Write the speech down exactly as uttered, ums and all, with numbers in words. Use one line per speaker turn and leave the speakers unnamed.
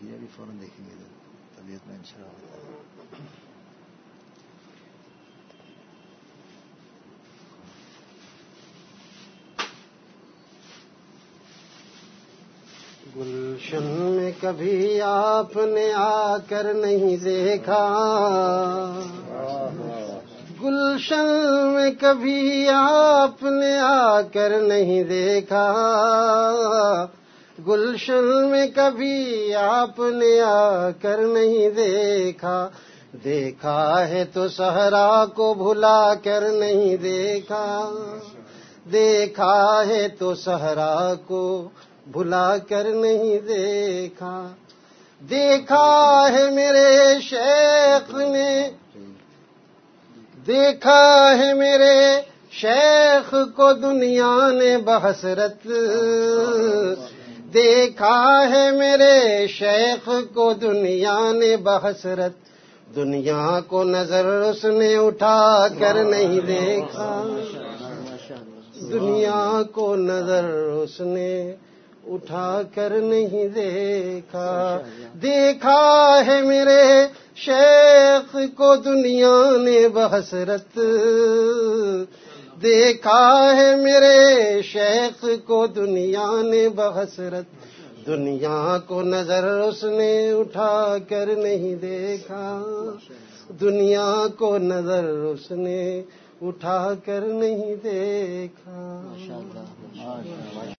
نتیجہ بھی فوراً دیکھیں گے طبیعت میں انشاءاللہ.
گلشن میں کبھی آپ نے آ کر نہیں دیکھا، گلشن میں کبھی آپ نے آ کر نہیں دیکھا، گلشن میں کبھی آپ نے آ کر نہیں دیکھا، دیکھا ہے تو صحرا کو بھلا کر نہیں دیکھا، دیکھا ہے تو صحرا کو بھلا کر نہیں دیکھا، دیکھا ہے میرے شیخ نے، دیکھا ہے میرے شیخ کو دنیا نے بحسرت، دیکھا ہے میرے شیخ کو دنیا نے بحسرت، دنیا کو نظر اس نے اٹھا کر نہیں دیکھا، دنیا کو نظر اس نے اٹھا کر نہیں دیکھا، دیکھا ہے میرے شیخ کو دنیا نے بحسرت، دیکھا ہے میرے شیخ کو دنیا نے بحسرت، دنیا کو نظر اس نے اٹھا کر نہیں دیکھا، دنیا کو نظر اس نے اٹھا کر نہیں دیکھا.